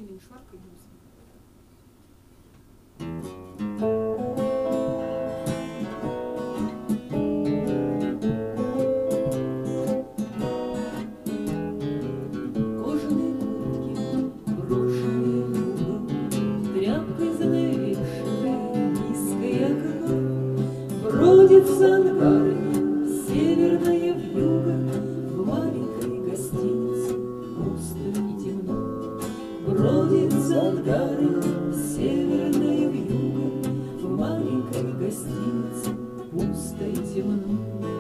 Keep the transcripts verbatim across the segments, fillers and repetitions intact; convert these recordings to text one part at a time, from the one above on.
сильно не шваркай, Люся. Кожаные куртки, брошенные в угол, тряпкой занавешенное низкое окно, бродит за ангарами северное вьюга, в маленькой гостинице пусто и темно. Бродит за ангарами северное вьюга, в маленькой гостинице пусто и темно.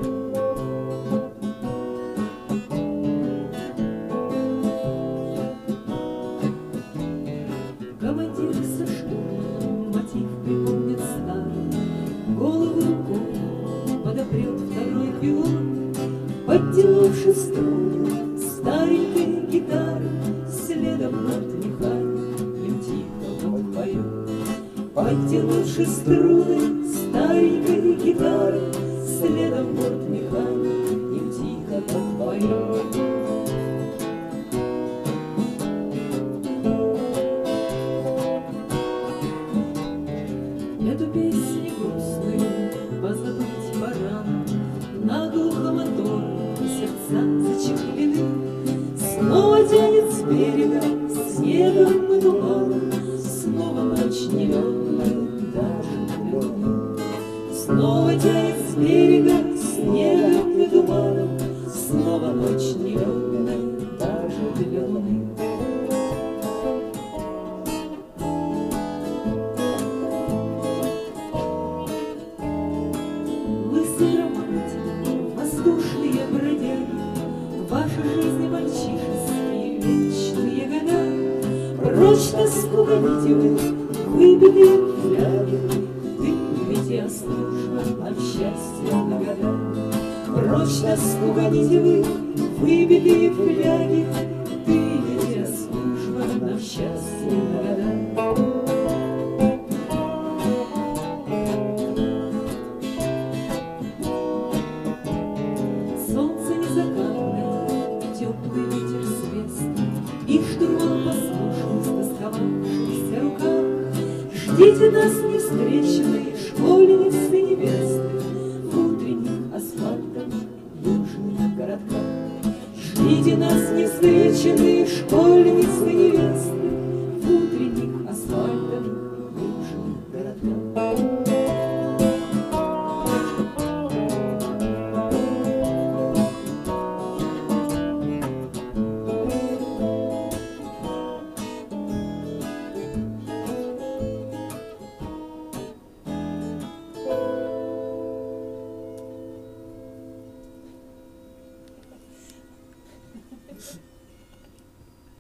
Командир со штурманом мотив припомнит старый, голову рукой подопрет второй пилот, подтянувши струны старенькой гитары, следом бортмеханик им тихо вот поет. Подтянувши струны старенькой гитары, следом бортмеханик им тихо вот поет. Эту песню грустную позабыть пора, наглухо мотор сердца зачехлены. Снова тянет с берега снегом и туманом, снова ночь неверная даже для луны. Снова тянет с берега снегом и туманом, снова ночь неверная даже для луны. Воздушные бродяги, ваши жизни мальчишеские вечные года, прочь тоску гоните вы, выпитые фляги, дымите о службе от счастья на года. Прочь тоску гоните вы, выпитые фляги, дымите о службе на счастье на года. Теплый ветер с весны, и штурман послушный, стосковавшийся рукав. Ждите нас, невстреченные школьницы небесные, в утренних асфальтовых южных городках. Ждите нас, невстреченные школьницы